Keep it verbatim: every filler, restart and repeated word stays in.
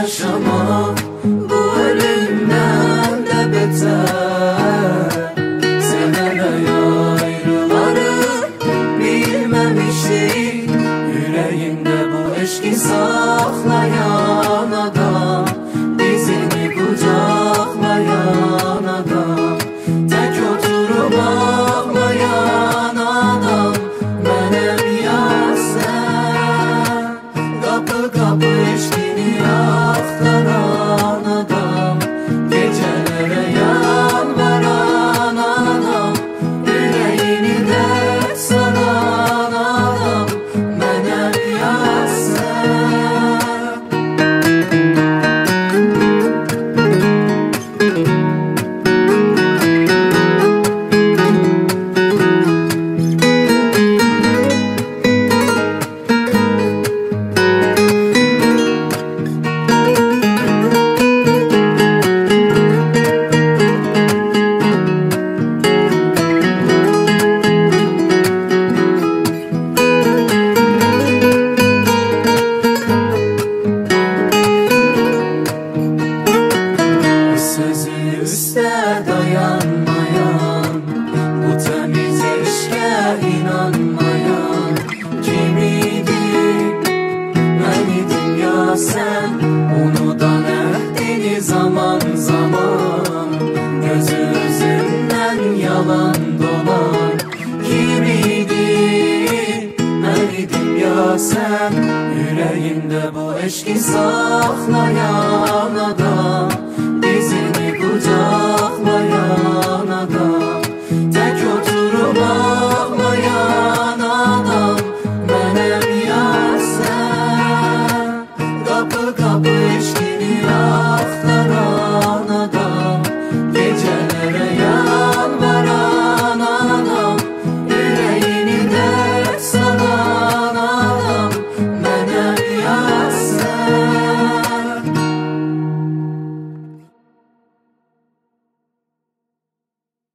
yaşamak bu ölümden de beter. Sevene ayrıları bilmemiştik, yüreğinde bu eşki saklayan adam, dizini kucaklayan adam, tek oturup ağlayan adam benim ya sen. Kapı kapı eşkini aktaran adam, gecelere yalvaran adam, yüreğini de saran adam benim ya sen. Sözü üste dayanmayan, bu temiz eşke inanmayan kim idi? Ben idim ya sen. Unudan ehdini zaman zaman, gözü özünden yalan dolan kim idi? Ben idim ya sen. Yüreğimde bu eşki saklayan adam, dizini kucaklayan